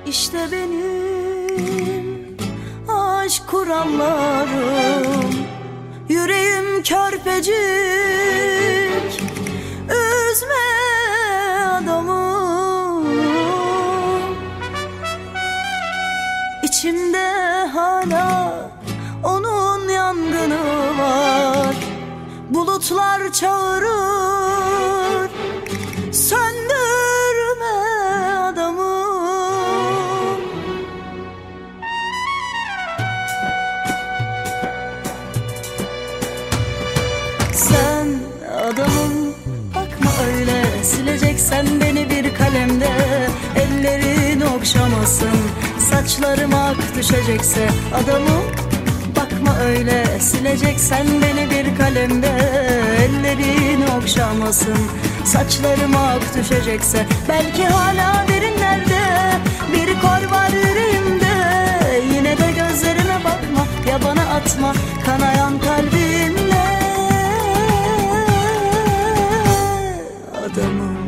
İşte benim aşk kurallarım, yüreğim körpecik, üzme adamı. İçimde hala onun yangını var, bulutlar çağırır, söndürme adamı. Sen adamım, bakma öyle, sileceksen beni bir kalemde. Ellerin okşamasın, saçlarım ak düşecekse adamım. Bakma öyle, sileceksen beni bir kalemde. Ellerin okşamasın, saçlarım ak düşecekse. Belki hala derinlerde bir kor var yüreğimde. Yine de gözlerime bakma, ya bana atma kanayan kalbimle adamım.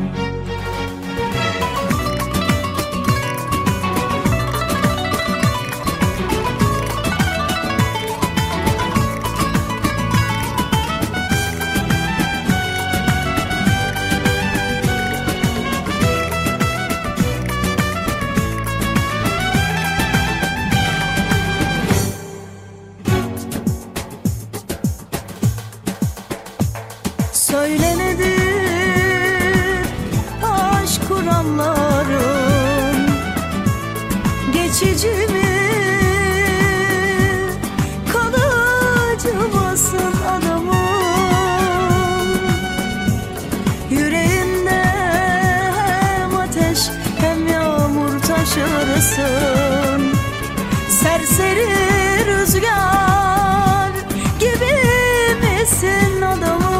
Söyle nedir aşk kurallarım, geçici mi, kalıcı mısın adamım? Yüreğinde hem ateş hem yağmur taşırsın, serseri rüzgar gibi misin adamım?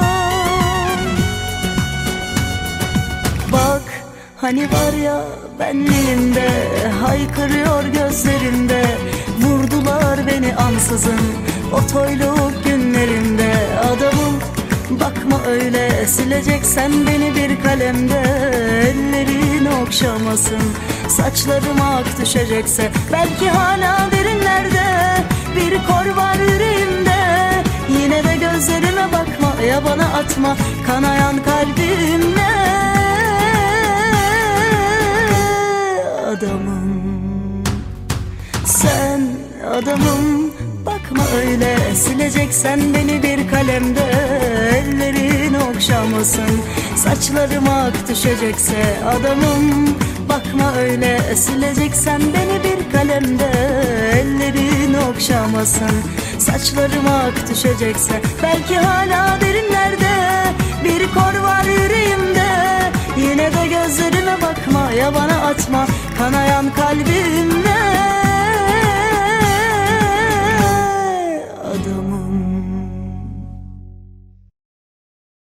Bak hani var ya benliğimde, haykırıyor gözlerimde. Vurdular beni ansızın o toyluk günlerimde adamım. Bakma öyle, sileceksen beni bir kalemde. Ellerin okşamasın, saçlarım ak düşecekse. Belki hala derinlerde bir kor var yüreğimde. Yine de gözlerime bakma, ya bana atma kanayan kalbimle adamım. Sen adamım, bakma öyle, sileceksen beni bir kalemde. Ellerin okşamasın, saçlarım ak düşecekse adamım. Bakma öyle, sileceksen beni bir kalemde. Ellerin okşamasın, saçlarım ak düşecekse. Belki hala derinlerde bir kor var yüreğimde. Yine de gözlerime bakma, ya bana atma kanayan kalbimle